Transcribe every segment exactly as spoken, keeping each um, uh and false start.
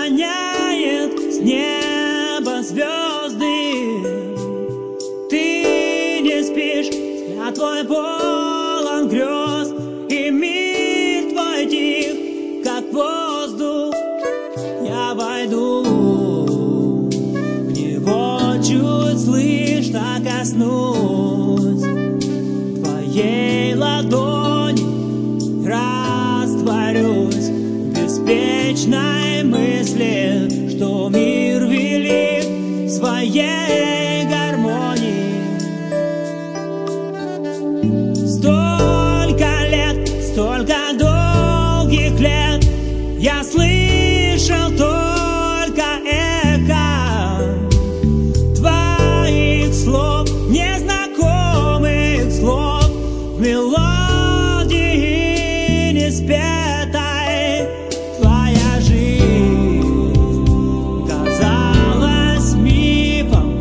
роняет с неба звезды. Ты не спишь, взгляд твой полон грез, и мир твой тих, как воздух. Я войду в него, чуть слышно коснусь твоей ладони, растворюсь в беспечной мысли, что мир велик в своей гармонии. Столько лет, столько долгих лет я слышал только эхо твоих слов, незнакомых слов, в мелодии неспетой. Твоя жизнь казалась мифом,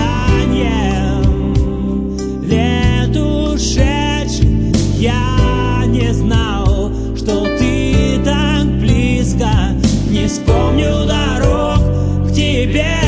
преданием, лет ушедших. Я не знал, что ты так близко, не вспомню дорог к тебе.